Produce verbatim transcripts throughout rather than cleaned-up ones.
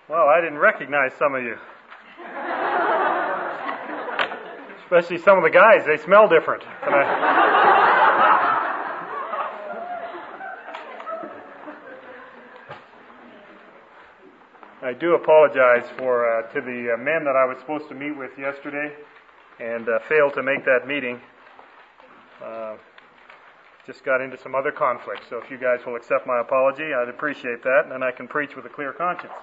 Well, I didn't recognize some of you. Especially some of the guys. They smell different. And I... I do apologize for uh, to the uh, men that I was supposed to meet with yesterday and uh, failed to make that meeting. Uh, just got into some other conflicts. So if you guys will accept my apology, I'd appreciate that, and then I can preach with a clear conscience.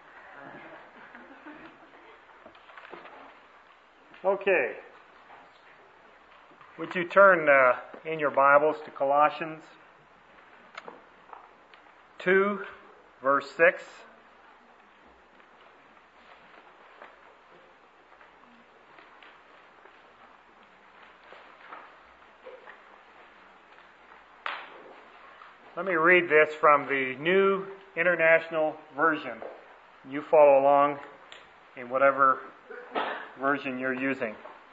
Okay. Would you turn uh, in your Bibles to Colossians two, verse six? Let me read this from the New International Version. You follow along in whatever version you're using.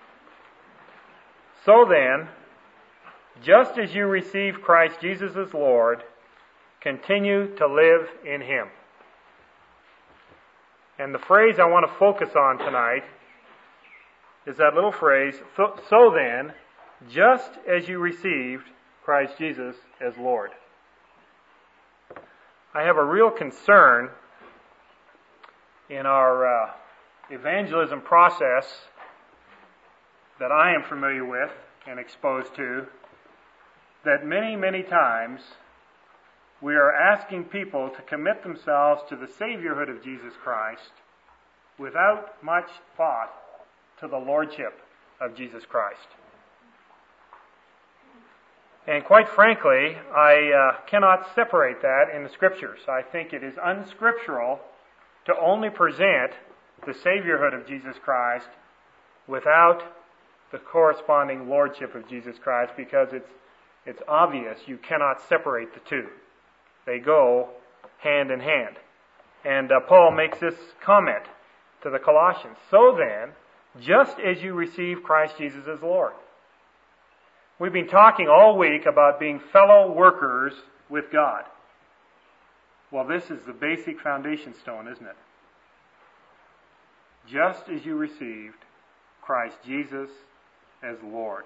So then, just as you receive Christ Jesus as Lord, continue to live in Him. And the phrase I want to focus on tonight is that little phrase, so, so then, just as you received Christ Jesus as Lord. I have a real concern in our uh, evangelism process that I am familiar with and exposed to, that many, many times we are asking people to commit themselves to the Saviorhood of Jesus Christ without much thought to the Lordship of Jesus Christ. And quite frankly, I uh, cannot separate that in the Scriptures. I think it is unscriptural to only present the Saviorhood of Jesus Christ without the corresponding Lordship of Jesus Christ, because it's it's obvious you cannot separate the two. They go hand in hand. And uh, Paul makes this comment to the Colossians. So then, just as you receive Christ Jesus as Lord. We've been talking all week about being fellow workers with God. Well, this is the basic foundation stone, isn't it? Just as you received Christ Jesus as Lord.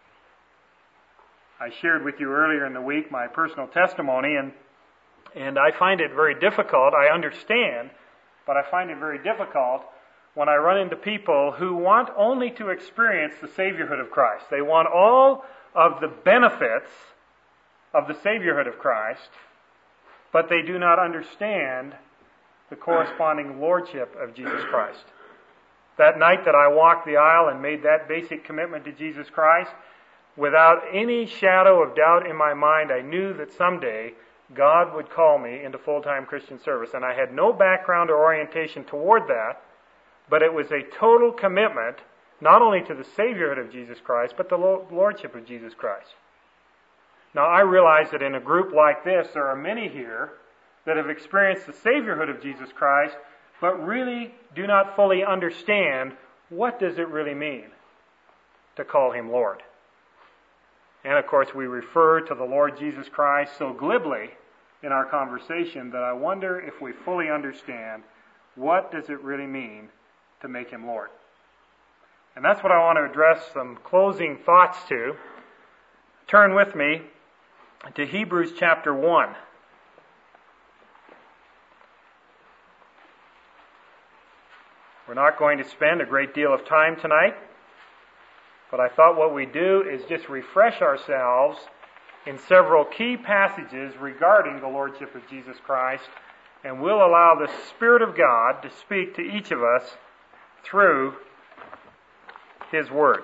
I shared with you earlier in the week my personal testimony, and and I find it very difficult. I understand, but I find it very difficult when I run into people who want only to experience the Saviorhood of Christ. They want all of the benefits of the Saviorhood of Christ, but they do not understand the corresponding Lordship of Jesus Christ. That night that I walked the aisle and made that basic commitment to Jesus Christ, without any shadow of doubt in my mind, I knew that someday God would call me into full-time Christian service. And I had no background or orientation toward that, but it was a total commitment not only to the Saviorhood of Jesus Christ, but the Lordship of Jesus Christ. Now, I realize that in a group like this, there are many here that have experienced the Saviorhood of Jesus Christ, but really do not fully understand what does it really mean to call Him Lord. And of course, we refer to the Lord Jesus Christ so glibly in our conversation that I wonder if we fully understand what does it really mean to make Him Lord. And that's what I want to address some closing thoughts to. Turn with me to Hebrews chapter one. We're not going to spend a great deal of time tonight, but I thought what we do is just refresh ourselves in several key passages regarding the Lordship of Jesus Christ, and we'll allow the Spirit of God to speak to each of us through His Word.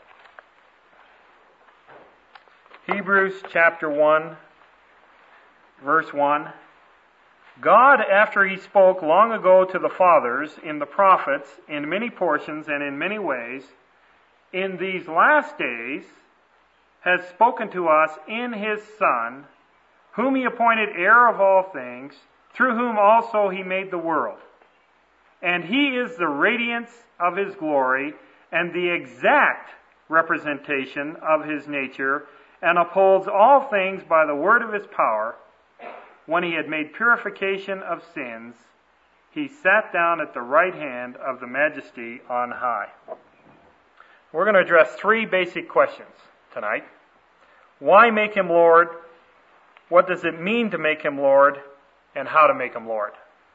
Hebrews chapter one, verse one. God, after He spoke long ago to the fathers in the prophets in many portions and in many ways, in these last days has spoken to us in His Son, whom He appointed heir of all things, through whom also He made the world. And He is the radiance of His glory and the exact representation of His nature, and upholds all things by the word of His power. When He had made purification of sins, he sat down at the right hand of the Majesty on high. We're going to address three basic questions tonight. Why make him Lord? What does it mean to make him Lord? And how to make him Lord?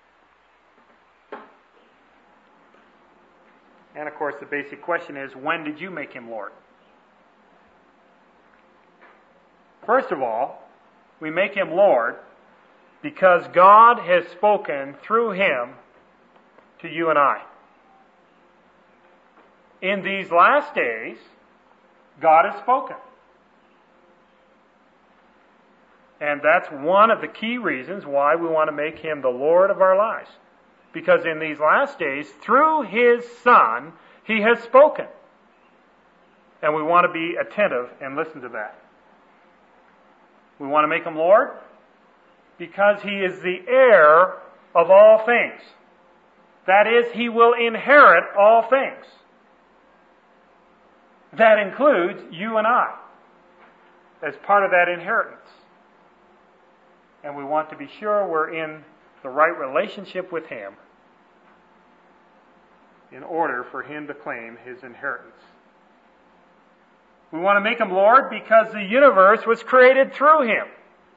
And of course, the basic question is, when did you make him Lord? First of all, we make him Lord because God has spoken through him to you and I. In these last days, God has spoken. And that's one of the key reasons why we want to make him the Lord of our lives. Because in these last days, through his Son, he has spoken. And we want to be attentive and listen to that. We want to make him Lord because he is the heir of all things. That is, he will inherit all things. That includes you and I as part of that inheritance. And we want to be sure we're in the right relationship with him in order for him to claim his inheritance. We want to make him Lord because the universe was created through him.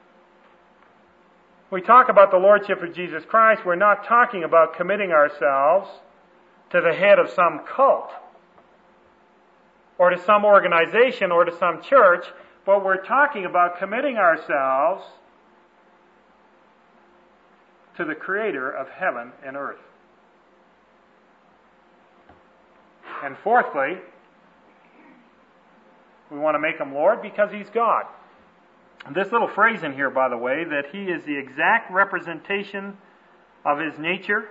We talk about the Lordship of Jesus Christ, we're not talking about committing ourselves to the head of some cult or to some organization or to some church, but we're talking about committing ourselves to the Creator of heaven and earth. And fourthly, we want to make him Lord because he's God. This little phrase in here, by the way, that he is the exact representation of his nature.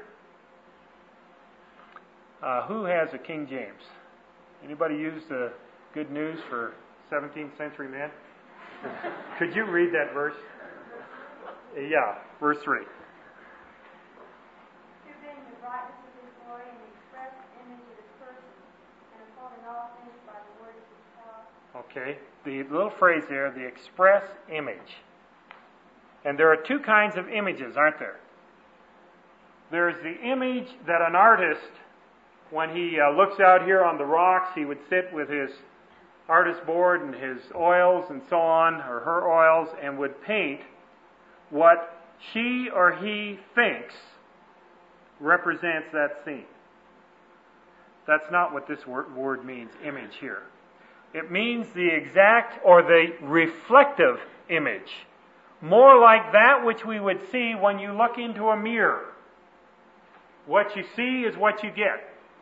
Uh, who has a King James? Anybody use the Good News for seventeenth century men? Could you read that verse? Yeah, verse three. Okay, the little phrase there, the express image. And there are two kinds of images, aren't there? There's the image that an artist, when he uh, looks out here on the rocks, he would sit with his artist board and his oils and so on, or her oils, and would paint what she or he thinks represents that scene. That's not what this word means, image here. It means the exact or the reflective image. More like that which we would see when you look into a mirror. What you see is what you get.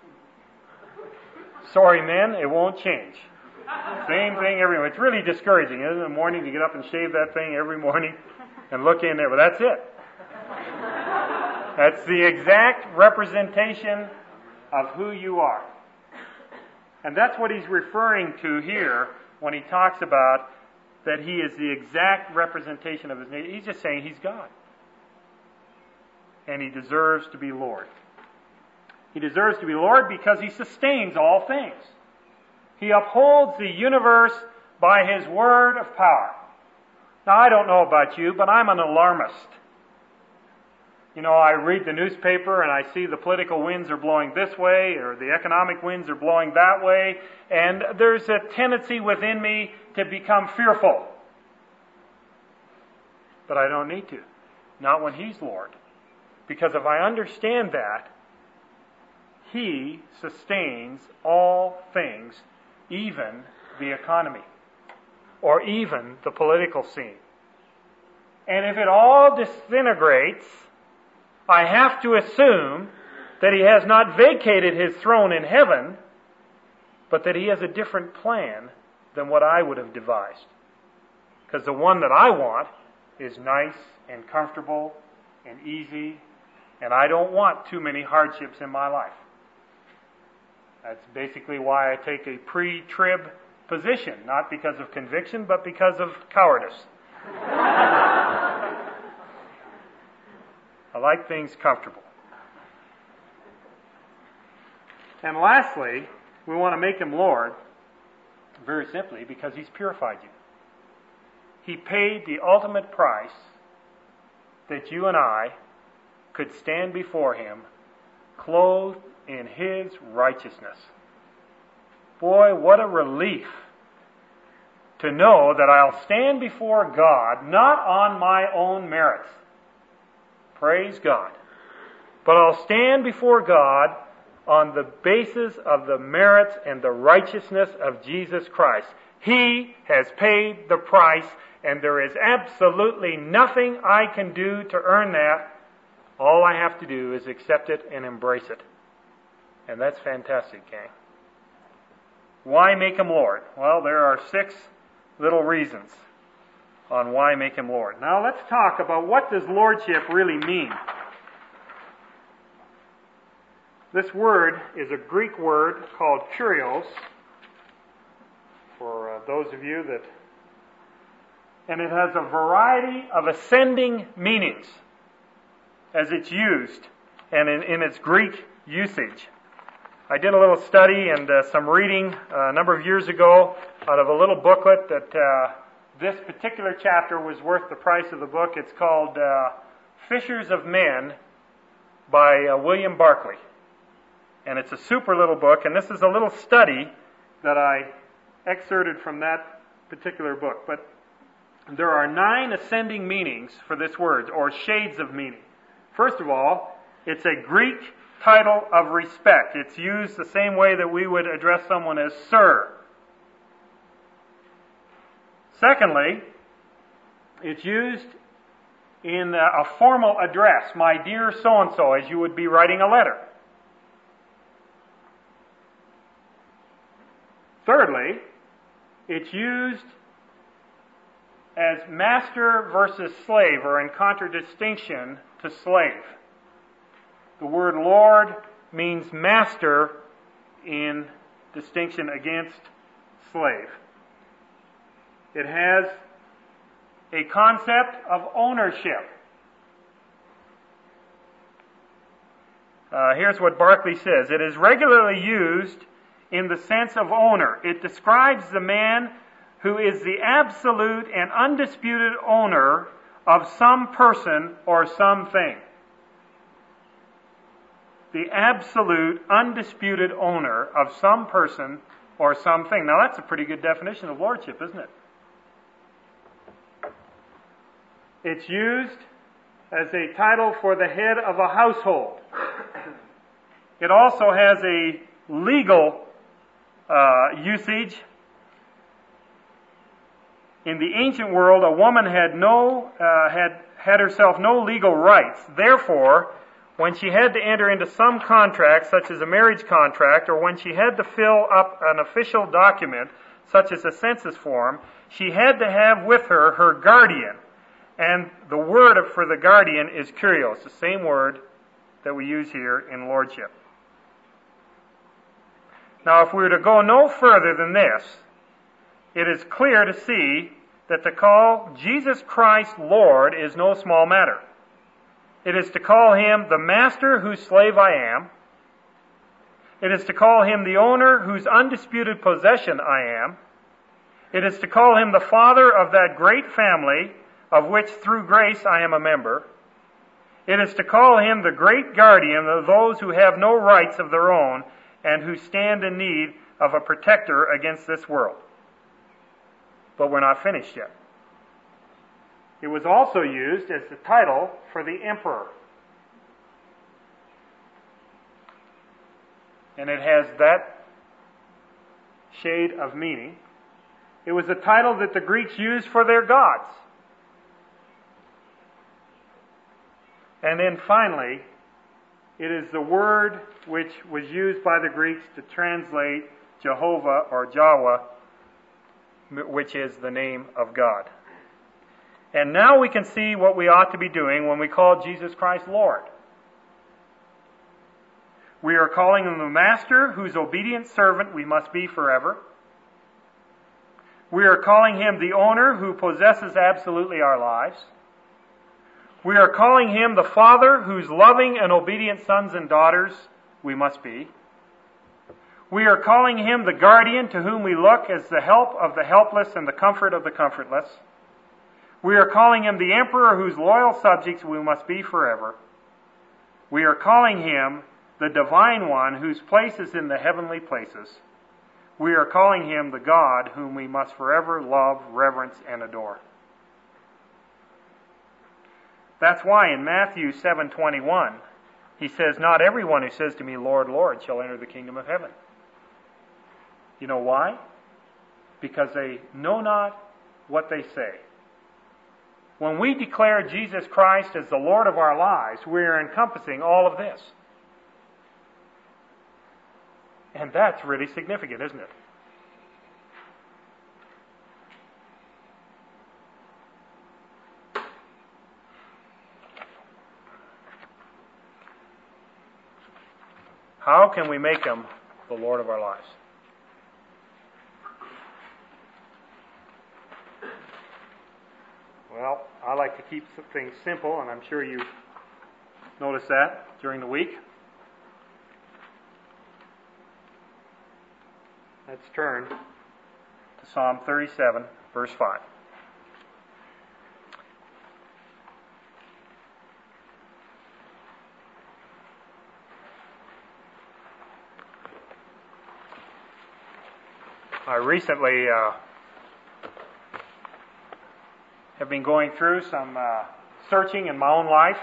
Sorry, men, it won't change. Same thing everywhere. It's really discouraging, isn't it, in the morning to get up and shave that thing every morning and look in there, but that's it. That's the exact representation of who you are. And that's what he's referring to here when he talks about that he is the exact representation of his nature. He's just saying he's God. And he deserves to be Lord. He deserves to be Lord because he sustains all things. He upholds the universe by his word of power. Now, I don't know about you, but I'm an alarmist. You know, I read the newspaper and I see the political winds are blowing this way or the economic winds are blowing that way, and there's a tendency within me to become fearful. But I don't need to. Not when he's Lord. Because if I understand that, he sustains all things, even the economy, or even the political scene. And if it all disintegrates, I have to assume that he has not vacated his throne in heaven, but that he has a different plan than what I would have devised. Because the one that I want is nice and comfortable and easy, and I don't want too many hardships in my life. That's basically why I take a pre-trib position, not because of conviction, but because of cowardice. I like things comfortable. And lastly, we want to make him Lord, very simply, because he's purified you. He paid the ultimate price that you and I could stand before him clothed in his righteousness. Boy, what a relief to know that I'll stand before God not on my own merits. Praise God. But I'll stand before God on the basis of the merits and the righteousness of Jesus Christ. He has paid the price, and there is absolutely nothing I can do to earn that. All I have to do is accept it and embrace it. And that's fantastic, gang. Why make him Lord? Well, there are six little reasons on why make him Lord. Now let's talk about what does lordship really mean. This word is a Greek word called kurios, for uh, those of you that, and it has a variety of ascending meanings as it's used and in, in its Greek usage. I did a little study and uh, some reading uh, a number of years ago out of a little booklet that uh, this particular chapter was worth the price of the book. It's called uh, Fishers of Men by uh, William Barclay. And it's a super little book, and this is a little study that I excerpted from that particular book. But there are nine ascending meanings for this word, or shades of meaning. First of all, it's a Greek title of respect. It's used the same way that we would address someone as sir. Secondly, it's used in a formal address, my dear so-and-so, as you would be writing a letter. Thirdly, it's used as master versus slave, or in contradistinction to slave. The word Lord means master in distinction against slave. It has a concept of ownership. Uh, here's what Barclay says. It is regularly used in the sense of owner. It describes the man who is the absolute and undisputed owner of some person or something. The absolute, undisputed owner of some person or something. Now that's a pretty good definition of lordship, isn't it? It's used as a title for the head of a household. It also has a legal uh, usage. In the ancient world, a woman had no uh, had had herself no legal rights. Therefore, when she had to enter into some contract, such as a marriage contract, or when she had to fill up an official document, such as a census form, she had to have with her her guardian. And the word for the guardian is kurios, the same word that we use here in lordship. Now, if we were to go no further than this, it is clear to see that to call Jesus Christ Lord is no small matter. It is to call him the master whose slave I am. It is to call him the owner whose undisputed possession I am. It is to call him the father of that great family of which through grace I am a member. It is to call him the great guardian of those who have no rights of their own and who stand in need of a protector against this world. But we're not finished yet. It was also used as the title for the emperor. And it has that shade of meaning. It was a title that the Greeks used for their gods. And then finally, it is the word which was used by the Greeks to translate Jehovah or Yahweh, which is the name of God. And now we can see what we ought to be doing when we call Jesus Christ Lord. We are calling him the master whose obedient servant we must be forever. We are calling him the owner who possesses absolutely our lives. We are calling him the father whose loving and obedient sons and daughters we must be. We are calling him the guardian to whom we look as the help of the helpless and the comfort of the comfortless. We are calling him the emperor whose loyal subjects we must be forever. We are calling him the Divine One whose place is in the heavenly places. We are calling him the God whom we must forever love, reverence, and adore. That's why in Matthew seven twenty-one, he says, "Not everyone who says to me, 'Lord, Lord,' shall enter the kingdom of heaven." You know why? Because they know not what they say. When we declare Jesus Christ as the Lord of our lives, we are encompassing all of this. And that's really significant, isn't it? How can we make him the Lord of our lives? Well, I like to keep things simple, and I'm sure you noticed that during the week. Let's turn to Psalm thirty-seven, verse five. I recently uh, have been going through some uh, searching in my own life,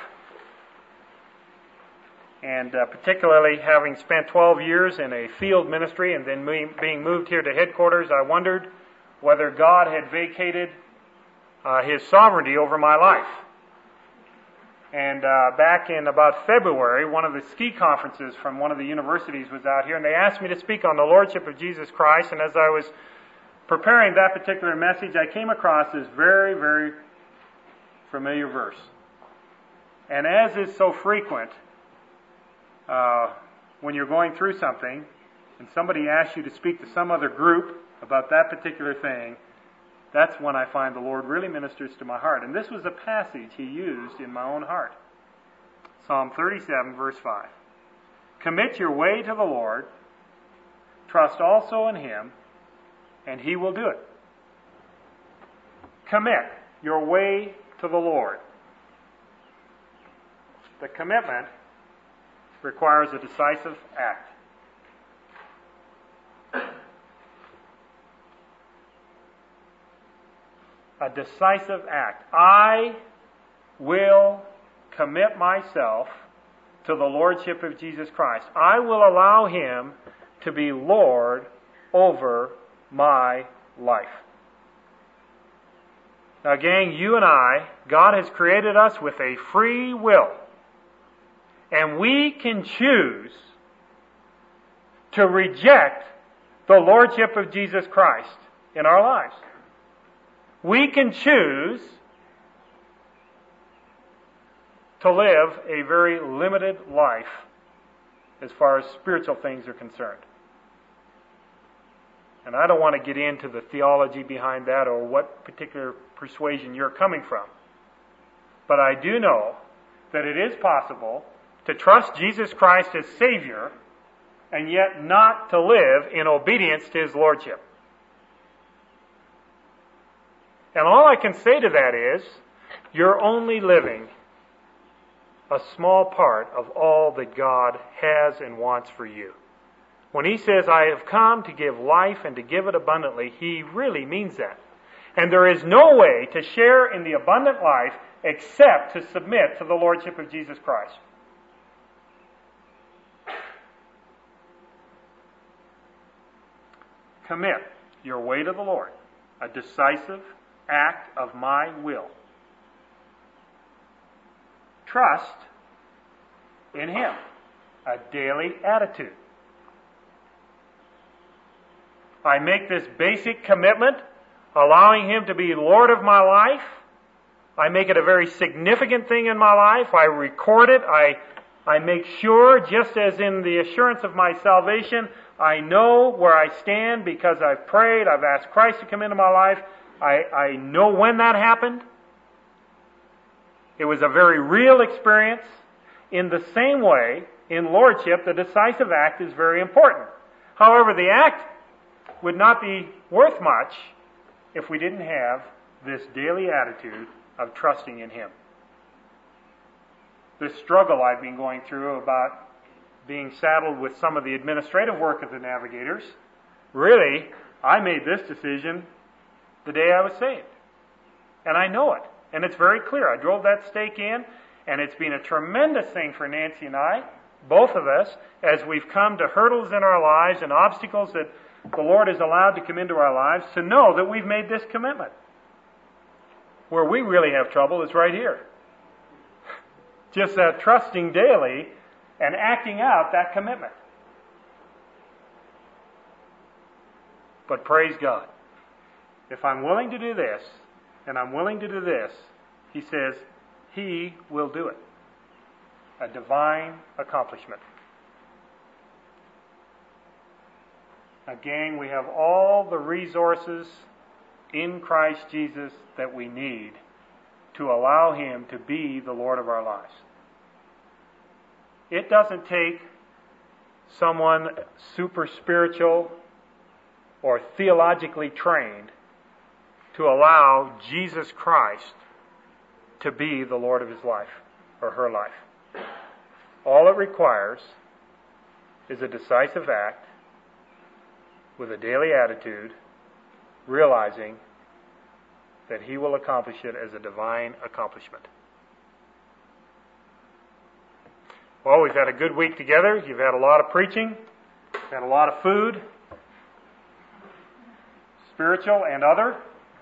and uh, particularly having spent twelve years in a field ministry and then me, being moved here to headquarters, I wondered whether God had vacated uh, His sovereignty over my life. And uh, back in about February, one of the ski conferences from one of the universities was out here, and they asked me to speak on the Lordship of Jesus Christ, and as I was preparing that particular message, I came across this very, very familiar verse. And as is so frequent, uh, when you're going through something, and somebody asks you to speak to some other group about that particular thing, that's when I find the Lord really ministers to my heart. And this was a passage He used in my own heart. Psalm thirty-seven, verse five. "Commit your way to the Lord, trust also in Him, and He will do it." Commit your way to the Lord. The commitment requires a decisive act. A decisive act. I will commit myself to the Lordship of Jesus Christ. I will allow Him to be Lord over my life. Now, gang, you and I, God has created us with a free will. And we can choose to reject the Lordship of Jesus Christ in our lives. We can choose to live a very limited life as far as spiritual things are concerned. And I don't want to get into the theology behind that or what particular persuasion you're coming from. But I do know that it is possible to trust Jesus Christ as Savior and yet not to live in obedience to His Lordship. And all I can say to that is, you're only living a small part of all that God has and wants for you. When He says, "I have come to give life and to give it abundantly," He really means that. And there is no way to share in the abundant life except to submit to the Lordship of Jesus Christ. Commit your way to the Lord, a decisive act of my will. Trust in Him, a daily attitude. I make this basic commitment, allowing Him to be Lord of my life. I make it a very significant thing in my life. I record it. I, I make sure, just as in the assurance of my salvation, I know where I stand because I've prayed, I've asked Christ to come into my life. I, I know when that happened. It was a very real experience. In the same way, in Lordship, the decisive act is very important. However, the act would not be worth much if we didn't have this daily attitude of trusting in Him. this struggle I've been going through about being saddled with some of the administrative work of the navigators, really, I made this decision the day I was saved. And I know it. And it's very clear. I drove that stake in, and it's been a tremendous thing for Nancy and I, both of us, as we've come to hurdles in our lives and obstacles that the Lord has allowed to come into our lives, to know that we've made this commitment. Where we really have trouble is right here. Just that trusting daily and acting out that commitment. But praise God. If I'm willing to do this, and I'm willing to do this, He says, He will do it. A divine accomplishment. Now, gang, we have all the resources in Christ Jesus that we need to allow Him to be the Lord of our lives. It doesn't take someone super spiritual or theologically trained to allow Jesus Christ to be the Lord of his life or her life. All it requires is a decisive act with a daily attitude, realizing that He will accomplish it as a divine accomplishment. Well, we've had a good week together. You've had a lot of preaching. You've had a lot of food, spiritual and other.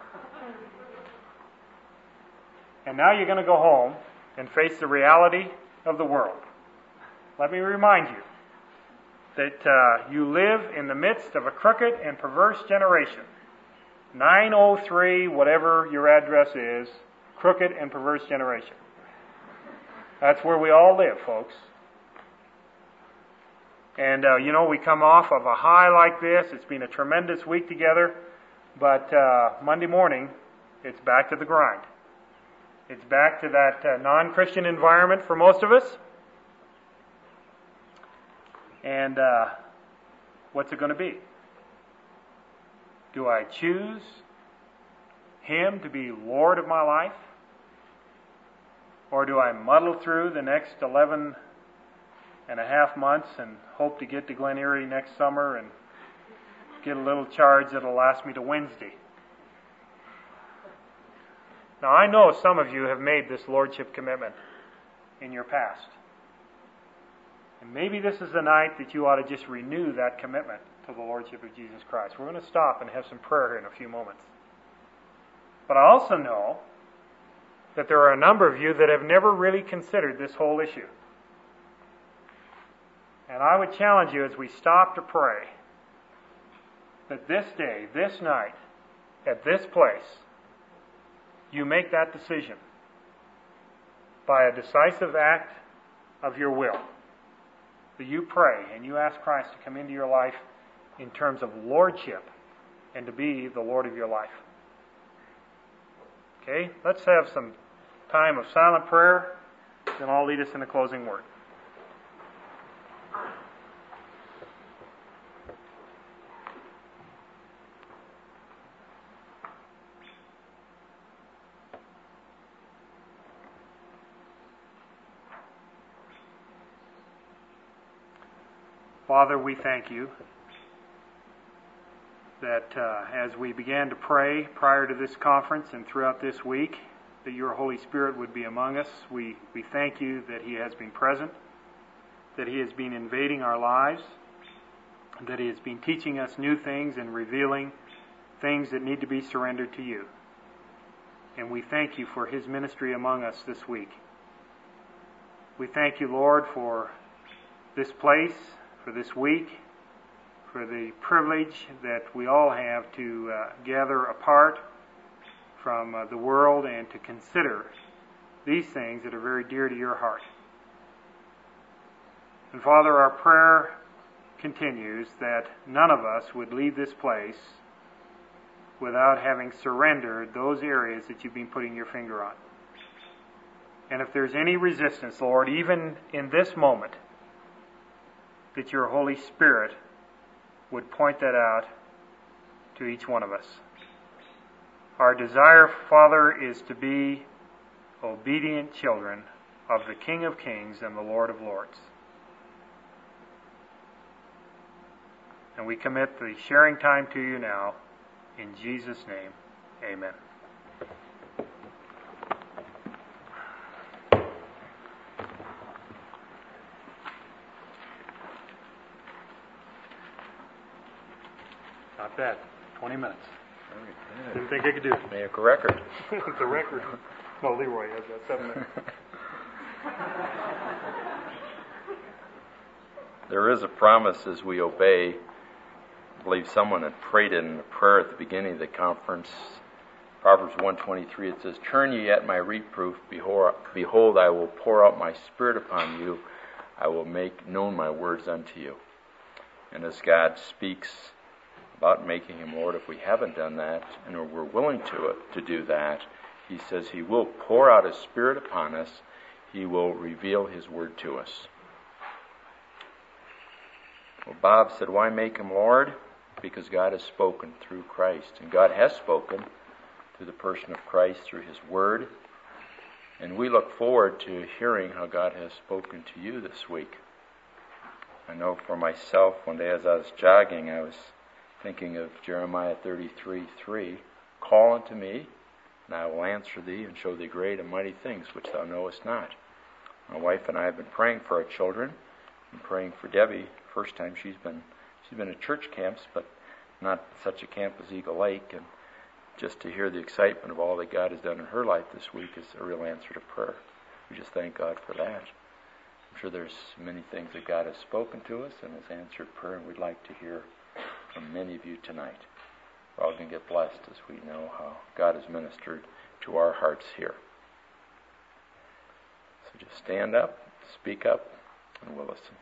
And now you're going to go home and face the reality of the world. Let me remind you that uh, you live in the midst of a crooked and perverse generation. nine oh three, whatever your address is, crooked and perverse generation. That's where we all live, folks. And, uh, you know, we come off of a high like this. It's been a tremendous week together. But uh, Monday morning, it's back to the grind. It's back to that uh, non-Christian environment for most of us. And uh, what's it going to be? Do I choose Him to be Lord of my life? Or do I muddle through the next eleven and a half months and hope to get to Glen Erie next summer and get a little charge that'll last me to Wednesday? Now, I know some of you have made this lordship commitment in your past. And maybe this is the night that you ought to just renew that commitment to the lordship of Jesus Christ. We're going to stop and have some prayer here in a few moments. But I also know that there are a number of you that have never really considered this whole issue. And I would challenge you as we stop to pray that this day, this night, at this place, you make that decision by a decisive act of your will. That you pray and you ask Christ to come into your life in terms of lordship and to be the Lord of your life. Okay, let's have some time of silent prayer, then I'll lead us in a closing word. Father, we thank you that uh, as we began to pray prior to this conference and throughout this week, that your Holy Spirit would be among us. We, we thank you that He has been present, that He has been invading our lives, that He has been teaching us new things and revealing things that need to be surrendered to you. And we thank you for His ministry among us this week. We thank you, Lord, for this place, for this week, for the privilege that we all have to uh, gather apart from uh, the world and to consider these things that are very dear to your heart. And Father, our prayer continues that none of us would leave this place without having surrendered those areas that you've been putting your finger on. And if there's any resistance, Lord, even in this moment, that your Holy Spirit would point that out to each one of us. Our desire, Father, is to be obedient children of the King of Kings and the Lord of Lords. And we commit the sharing time to you now. In Jesus' name, amen. Not bad. twenty minutes. Didn't think I could do it. Make a record. It's a record. No, Leroy has that. Seven minutes. There is a promise as we obey. I believe someone had prayed it in a prayer at the beginning of the conference. Proverbs one twenty-three, it says, "Turn ye at my reproof, behold, behold, I will pour out my spirit upon you. I will make known my words unto you." And as God speaks about making him Lord, if we haven't done that, and we're willing to, to do that, he says he will pour out his spirit upon us. He will reveal his word to us. Well, Bob said, why make him Lord? Because God has spoken through Christ. And God has spoken through the person of Christ, through his word. And we look forward to hearing how God has spoken to you this week. I know for myself, one day as I was jogging, I was thinking of Jeremiah thirty-three three, "Call unto me, and I will answer thee, and show thee great and mighty things which thou knowest not." My wife and I have been praying for our children, and praying for Debbie. First time she's been she's been at church camps, but not such a camp as Eagle Lake. And just to hear the excitement of all that God has done in her life this week is a real answer to prayer. We just thank God for that. I'm sure there's many things that God has spoken to us and has answered prayer, and we'd like to hear from many of you tonight. We're all going to get blessed as we know how God has ministered to our hearts here. So just stand up, speak up, and we'll listen.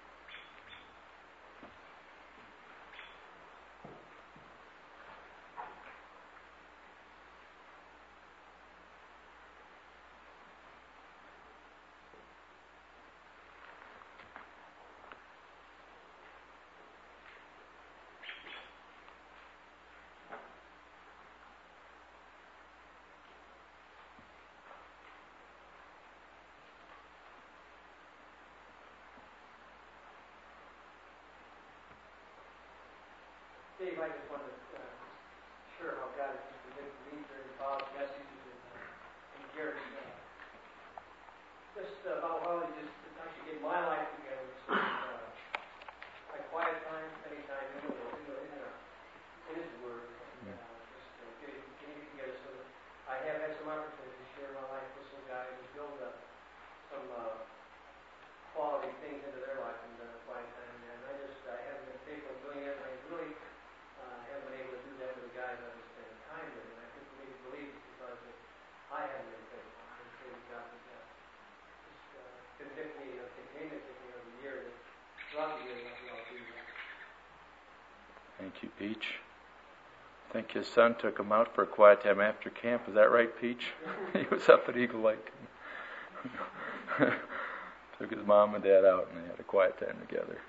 Dave, I just wanted to uh, share how God has just been to me during Bob's messages and, uh, and Gary's. Uh, just uh, about how he just actually get my life together. So, uh, my quiet time, spending time in, the, in, the, in, the, in His Word, and uh, just uh, getting, getting it together so that I have had some opportunity to share my life with some guys and build up some uh, quality things into their life in the quiet time. And I just I haven't been faithful in doing it. And I really Uh, haven't been able to do that with the guys I've been spending time with, and I think we believe it's because of, I haven't been faithful. I'm sure God has uh, just uh, convict me, uh, continue to convict me over the year that throughout the year that we all do that. Thank you, Peach. I think his son took him out for a quiet time after camp. Is that right, Peach? He was up at Eagle Lake. Took his mom and dad out, and they had a quiet time together.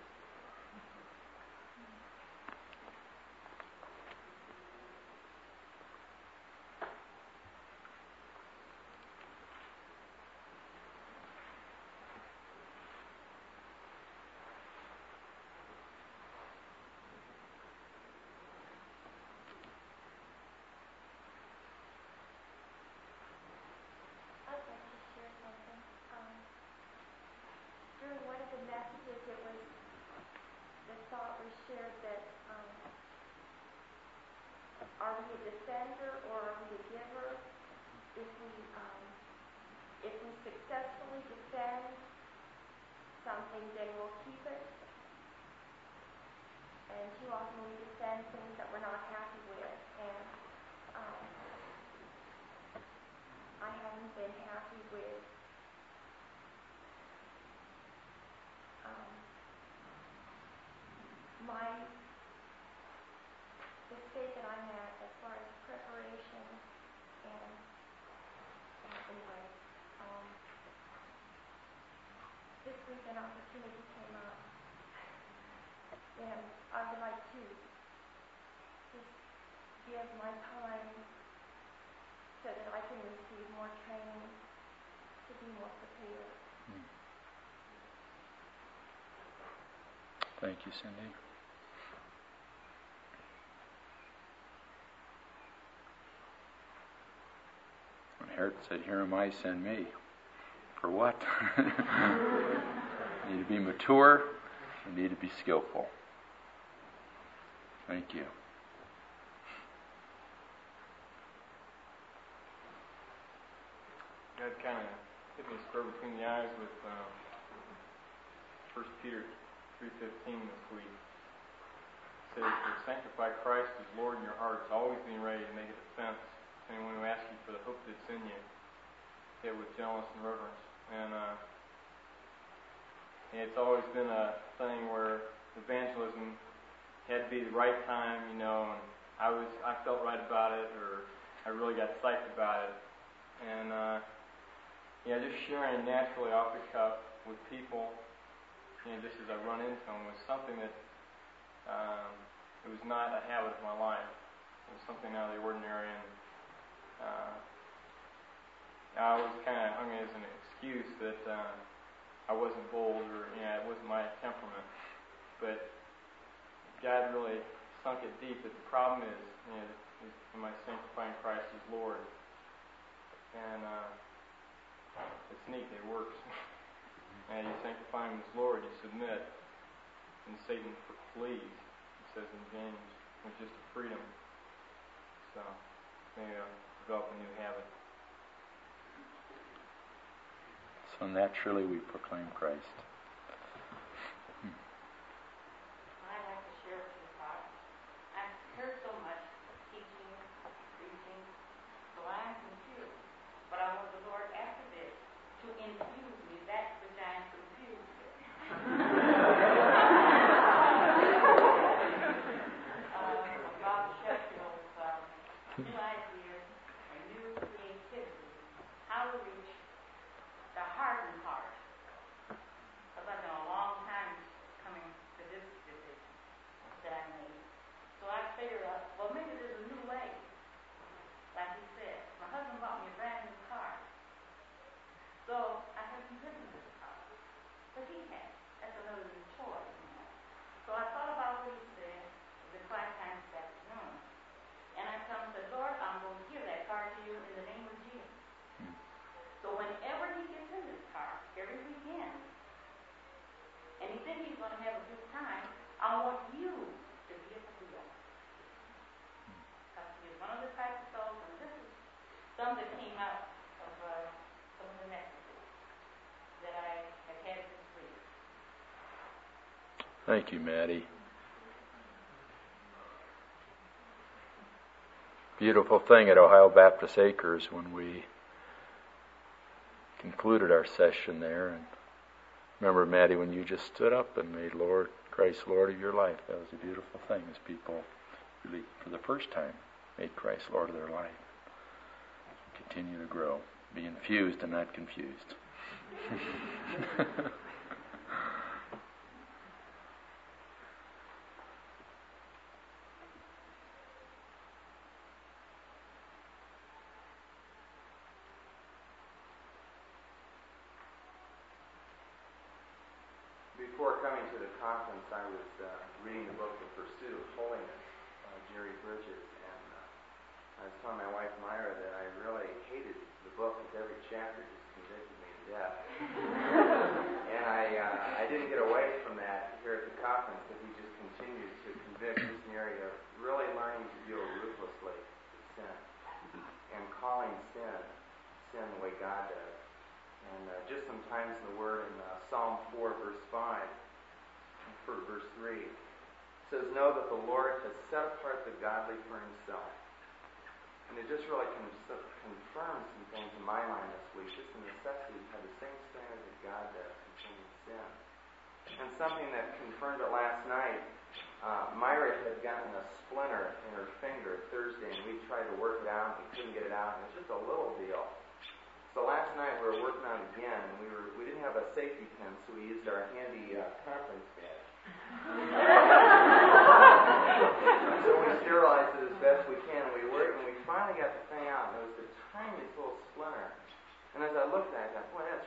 Messages, it was the thought was shared that um, are we a defender or are we a giver? If we um, if we successfully defend something, then we'll keep it. And too often we defend things that we're not happy with, and um, I haven't been happy with. Um, my the state that I'm at as far as preparation and uh, anyway, um, this week an opportunity came up, and I would like to just give my time so that I can receive more training to be more prepared. Thank you, Cindy. When Herod said, "Here am I, send me." For what? You need to be mature. You need to be skillful. Thank you. God kind of hit me square between the eyes with um, First Peter three fifteen this week. It says, "To sanctify Christ as Lord in your hearts, always being ready to make a defense to anyone who asks you for the hope that's in you, yet with gentleness and reverence." And, uh, and it's always been a thing where evangelism had to be the right time, you know, and I was I felt right about it, or I really got psyched about it, and uh, yeah, just sharing naturally off the cuff with people, you know, just as I run into them, was something that um, it was not a habit of my life. It was something out of the ordinary, and uh, I always kind of hung it as an excuse that uh, I wasn't bold, or you know, it wasn't my temperament. But God really sunk it deep that the problem is, you know, is, am I sanctifying Christ as Lord? And uh, it's neat, it works. And you sanctify Him as Lord, you submit, and Satan flees, it says in James, with just a freedom. So, they uh, develop a new habit. So naturally we proclaim Christ. I'd like to share a few thoughts. I've heard so much teaching, preaching, so I'm confused. But I want the Lord after this to infuse me that which I am confused with. uh, Bob Sheffield's um, new ideas and new creativity, how to reach the hardened heart. Because I've been a long time coming to this decision that I made. So I figured out, well, maybe there's a new way. Like he said, my husband bought me a brand new car. So I haven't driven this car. But he has. That's another new choice. So I thought about what he said the quiet time this afternoon. And I told him, said, Lord, I'm going to give that car to you in the name of Jesus. So whenever he gets in this car, every weekend, and he thinks he's going to have a good time, I want you to be at the wheel. Because he is one of the type of souls, and this is some that came out of uh, some of the messages that I have had this week. Thank you, Maddie. Beautiful thing at Ohio Baptist Acres when we concluded our session there. And remember, Maddie, when you just stood up and made Lord Christ Lord of your life, that was a beautiful thing as people really, for the first time, made Christ Lord of their life. Continue to grow. Be infused and not confused. Before coming to the conference, I was uh, reading the book The Pursuit of Holiness by Jerry Bridges, and uh, I was telling my wife Myra that I really hated the book because every chapter just convicted me to death. And I uh, I didn't get away from that here at the conference, because he just continues to convict us in the area of really learning to deal ruthlessly with sin and calling sin sin the way God does. And uh, just sometimes in the Word in uh, Psalm four, verse five, for verse three, it says, "Know that the Lord has set apart the godly for Himself." And it just really con- confirms some things in my mind this week, just the necessity to have the same standard that God does concerning sin. And something that confirmed it last night, uh, Myra had gotten a splinter in her finger Thursday, and we tried to work it out, and we couldn't get it out, and it's just a little deal. So last night we were working on it again, and we were we didn't have a safety pin, so we used our handy uh, conference badge. So we sterilized it as best we can, and we worked, and we finally got the thing out, and it was the tiniest little splinter. And as I looked at it, I thought, boy, that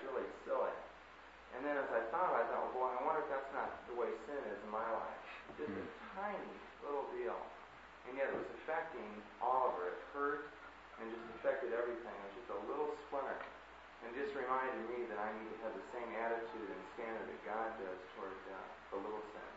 Just a tiny little deal. And yet it was affecting all of her. It hurt and just affected everything. It was just a little splinter. And just reminded me that I need to have the same attitude and standard that God does toward uh, the little sins.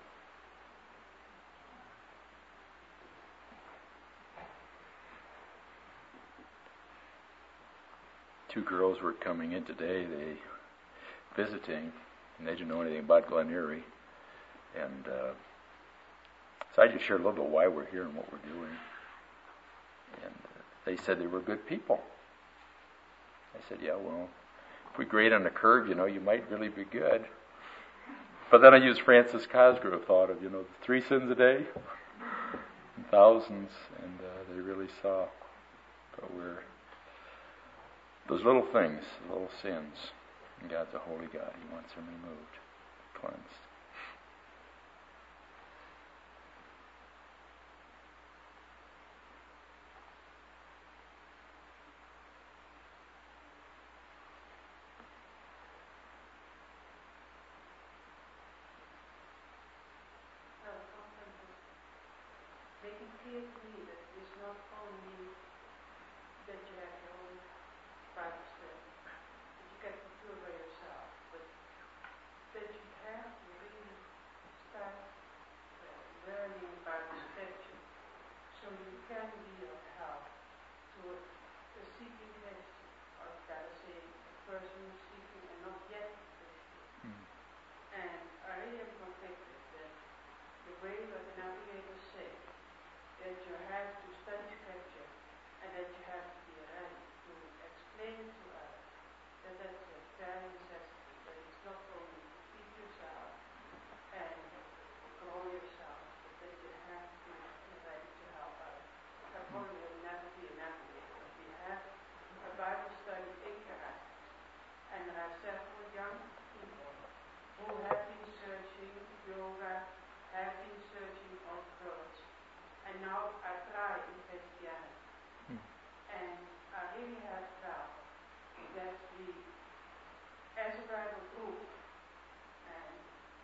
Two girls were coming in today, they visiting, and they didn't know anything about Glen Erie. And uh, so I just shared a little bit why we're here and what we're doing. And uh, they said they were good people. I said, yeah, well, if we grade on the curve, you know, you might really be good. But then I used Francis Cosgrove thought of, you know, three sins a day, and thousands, and uh, they really saw. But we're those little things, little sins. And God's a holy God. He wants them removed, cleansed. Make it clear to me that it's not only that you have your own Bible study, that you get to do it by yourself, but that you have to really start uh, learning about the scripture so you can be of help to a, a seeking Christian, or better say, a person who's seeking and not yet a Christian. Mm. And I really am convicted that the way what the navigators say, that you have to study scripture and that you have to be ready to explain it to others, that that's a very necessity, that it's not only to feed yourself and grow yourself, but that you have to be ready to help others. I probably will never be a navigator, but we have a Bible study in Karate, and there are several young people who have been searching yoga, have been searching on birds, and now I try in Christianity. Hmm. And I really have felt that we, as a Bible group, and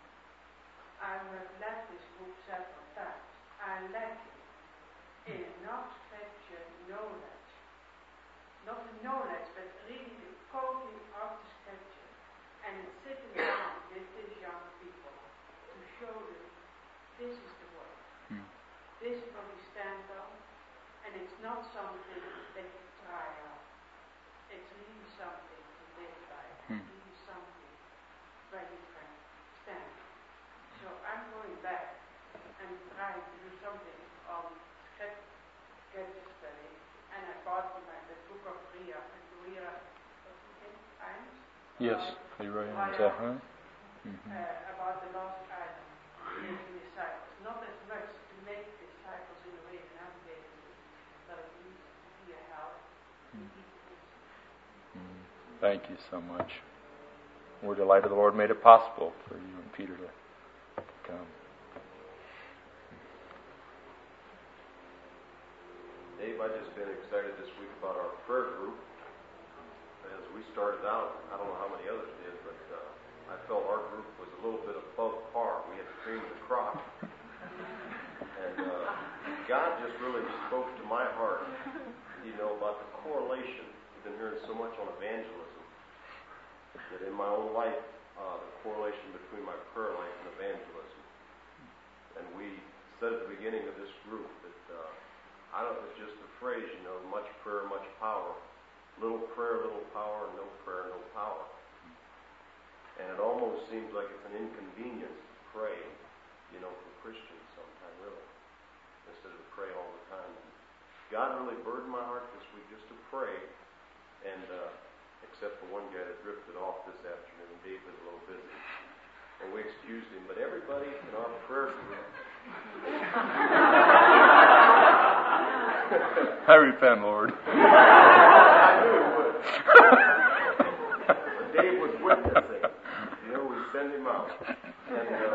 I have led this group several times, are lacking in enough scripture knowledge. Not the knowledge, but really the quoting of the scripture. And sitting down with these young people to show them this is the word. Hmm. This is what we stand on, and it's not something that you try out. It's really something to live by. Hmm. It's really something where you can stand. So I'm going back and trying to do something on scripture study, and I bought my the book of Ria, and Ria, what's the name? Iams? Yes, Leroy Iams, uh-huh. Mm-hmm. Uh, about the lost island, making disciples. Not as much to make disciples in the way the navigator is, but at least to be a help to people. Mm. Thank you so much. We're delighted the Lord made it possible for you and Peter to come. Dave, I've just been excited this week about our prayer group. As we started out, I don't know how many others did, but uh, I felt our group was a little bit above par. We had the cream of the crop. And uh, God just really spoke to my heart, you know, about the correlation. We've been hearing so much on evangelism, that in my own life, uh, the correlation between my prayer life and evangelism. And we said at the beginning of this group that, uh, I don't know, it's just a phrase, you know, much prayer, much power. Little prayer, little power, no prayer, no power. And it almost seems like it's an inconvenience to pray, you know, for Christians sometimes, really, instead of to pray all the time. And God really burdened my heart this week just to pray, and uh, except for one guy that drifted off this afternoon. Dave was a little busy, and we excused him. But everybody in our prayer group, I repent, Lord. I knew he would. But Dave was witnessing. You know, we send him out. And, uh,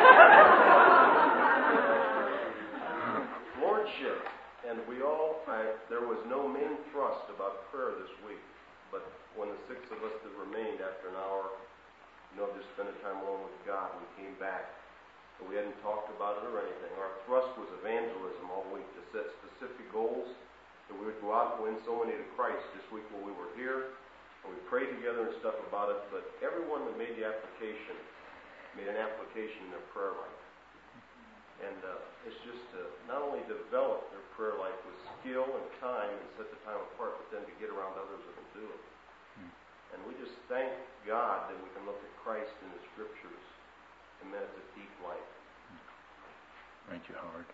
Lordship. And we all, I, there was no main thrust about prayer this week. But when the six of us that remained after an hour, you know, just spending time alone with God, we came back. but we hadn't talked about it or anything. Our thrust was evangelism all week, to set specific goals, that we would go out and win so many to Christ. This week when we were here, and we prayed together and stuff about it, but everyone that made the application made an application in their prayer life. And uh, it's just to not only develop their prayer life with skill and time and set the time apart, but then to get around others that will do it. Hmm. And we just thank God that we can look at Christ in the Scriptures, and man, it's a deep life. Thank you, Howard.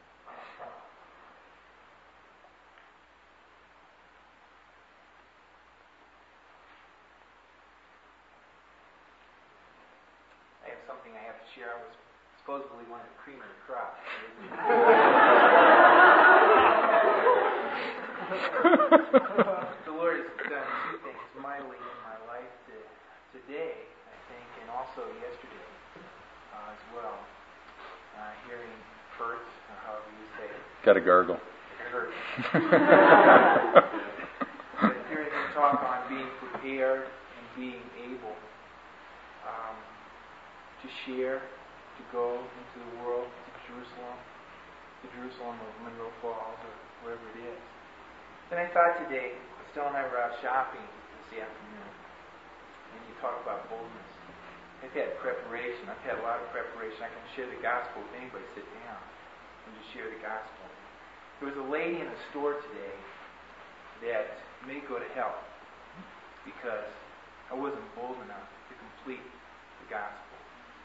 I have something I have to share. I was supposedly one of the cream of the crop. The Lord has done two things mightily in my life to, today, I think, and also yesterday uh, as well. Uh, hearing Kurt, or however you say it. Got a gargle. Kurt. But hearing him talk on being prepared and being able um, to share, to go into the world, to Jerusalem, to Jerusalem or Monroe Falls or wherever it is. Then I thought today, Estelle and I were out shopping this afternoon, and you talk about boldness. I've had preparation. I've had a lot of preparation. I can share the gospel with anybody. Sit down and just share the gospel. There was a lady in the store today that may go to hell because I wasn't bold enough to complete the gospel.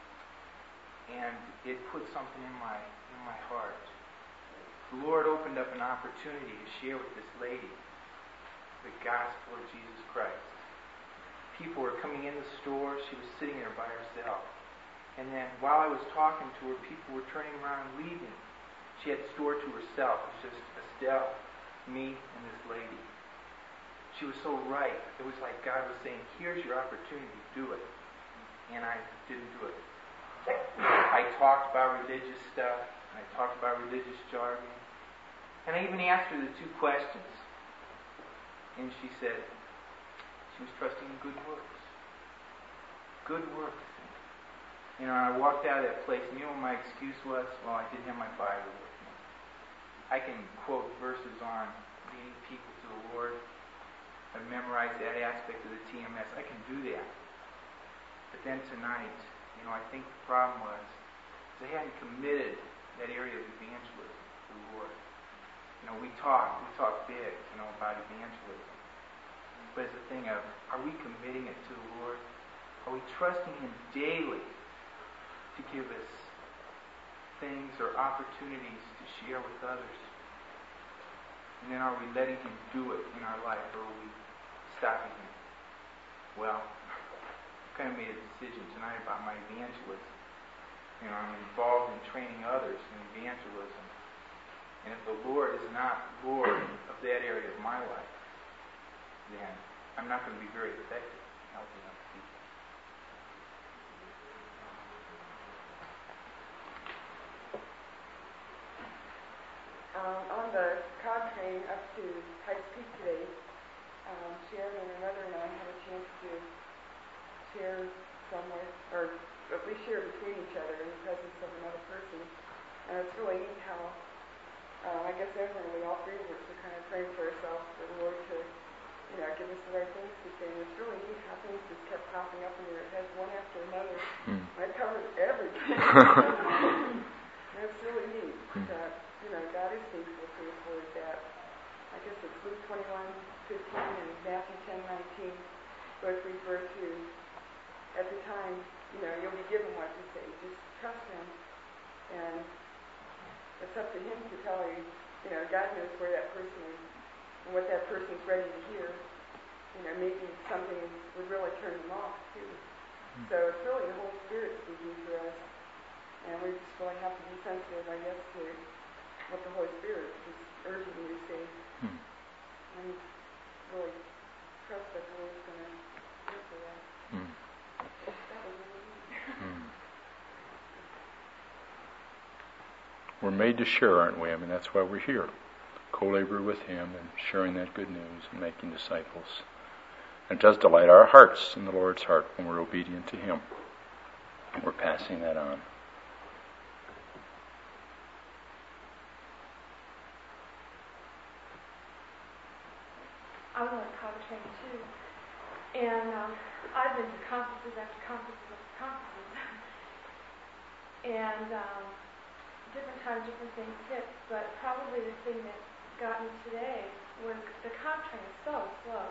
And it put something in my in my heart. The Lord opened up an opportunity to share with this lady the gospel of Jesus Christ. People were coming in the store. She was sitting there by herself. And then while I was talking to her, people were turning around and leaving. She had the store to herself. It was just Estelle, me, and this lady. She was so right. It was like God was saying, here's your opportunity, do it. And I didn't do it. I talked about religious stuff. I talked about religious jargon. And I even asked her the two questions. And she said, she was trusting in good works. Good works. You know, I walked out of that place, and you know what my excuse was? Well, I didn't have my Bible with me. I can quote verses on leading people to the Lord. I memorized that aspect of the T M S. I can do that. But then tonight, you know, I think the problem was I hadn't committed that area of evangelism to the Lord. You know, we talk, we talk big, you know, about evangelism. But it's a thing of, are we committing it to the Lord? Are we trusting Him daily to give us things or opportunities to share with others? And then are we letting Him do it in our life, or are we stopping Him? Well, I kind of made a decision tonight about my evangelism. You know, I'm involved in training others in evangelism. And if the Lord is not Lord of that area of my life, then I'm not going to be very effective in helping other people. Um, on the cog train up to Pikes Peak today, um, Sharon and her mother and I had a chance to share somewhere, or at least share between each other in the presence of another person. And it's really neat how, uh, I guess everyone, all three of us are kind of praying for ourselves, for the Lord to, you know, give us the right things to say. And it's really neat how things just kept popping up in your head one after another. Mm. I covered everything. That's really neat mm. that, you know, God is faithful to His word. That, I guess it's Luke twenty-one fifteen and Matthew ten nineteen both refer to, at the time, you know, you'll be given what to say. Just trust Him. And it's up to Him to tell you, you know, God knows where that person is and what that person's ready to hear. You know, maybe something would really turn them off, too. Mm-hmm. So it's really the Holy Spirit speaking to us. And we just really have to be sensitive, I guess, to what the Holy Spirit is urging you to say. Mm-hmm. And really trust that the Lord's going to answer that. Mm-hmm. That was really neat. Mm-hmm. We're made to share, aren't we? I mean, that's why we're here. Co-labor with Him and sharing that good news and making disciples. And it does delight our hearts in the Lord's heart when we're obedient to Him. And we're passing that on. I was on a CAVA training too. And um, I've been to conferences after conferences after conferences. and um, different times, different things hit. But probably the thing that got me today was the CAVA training is so slow.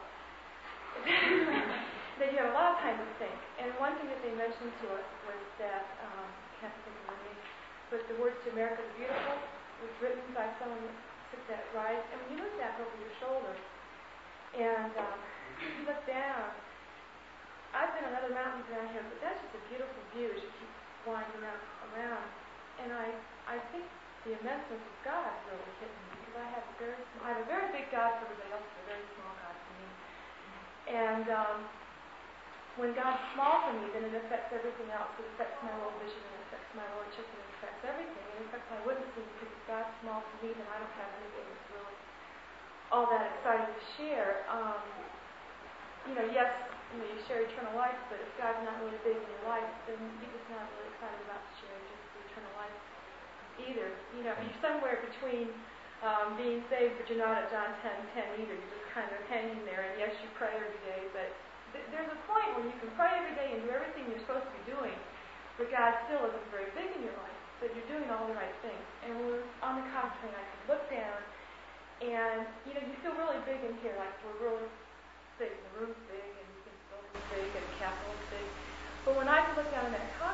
That you have a lot of time to think. And one thing that they mentioned to us was that, um, I can't think of the name, but the words "To America the Beautiful" was written by someone that took that ride. And when you look back over your shoulder and um, you look down, I've been on other mountains around here, but that's just a beautiful view as you keep winding around. around. And I, I think the immenseness of God really hit me because I have a very, I have a very big God for everybody else, but a very small God for me. And um, when God's small for me, then it affects everything else. It affects my world vision, it affects my lordship, and it affects everything. It affects my witnessing because if God's small for me, then I don't have anything that's really all that exciting to share. Um, you know, yes, you know, you share eternal life, but if God's not really big in your life, then you're just not really excited about sharing just the eternal life either. You know, you're somewhere between um, being saved, but you're not at John ten ten either. You're just kind of hanging there, and yes, you pray every day, but th- there's a point where you can pray every day and do everything you're supposed to be doing, but God still isn't very big in your life, but you're doing all the right things. And when we're on the CAVA train, I can look down, and, you know, you feel really big in here, like we're really big. The room's big, and the building's big, and the Capitol's big. But when I can look down in that CAVA